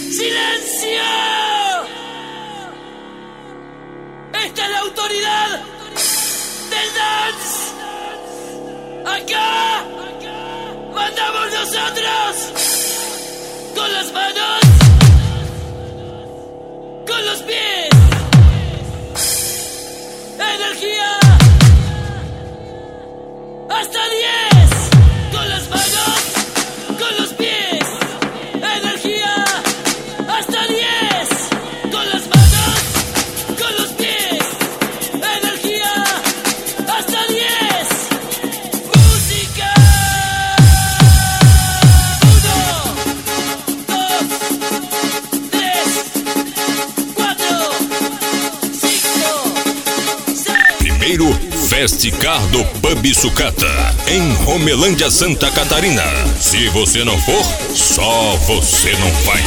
¡Silencio! ¡Esta es la autoridad del dance! ¡Acá! ¡Mandamos nosotros! ¡Con las manos! ¡Con los pies! ¡Energía! ¡Hasta 10! ¡Con las manos! ¡Con los pies! ¡Energía! ¡Hasta 10! ¡Con las manos! ¡Con los pies! ¡Energía! ¡Hasta 10! ¡Música! 1, 2, 3, 4, 5, 6. Primeiro Festicar do Pub Sucata, em Romelândia, Santa Catarina. Se você não for, só você não vai.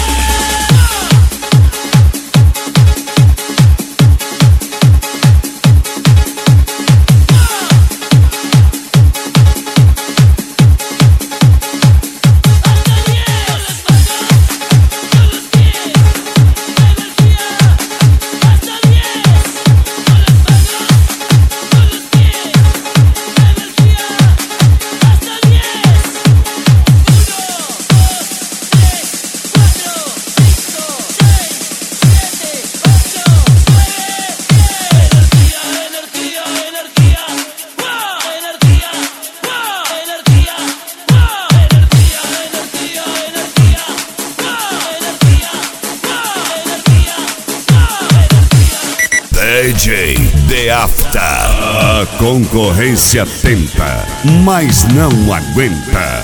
DJ The After. A concorrência tenta, mas não aguenta.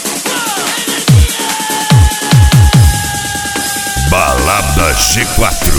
Balada G4.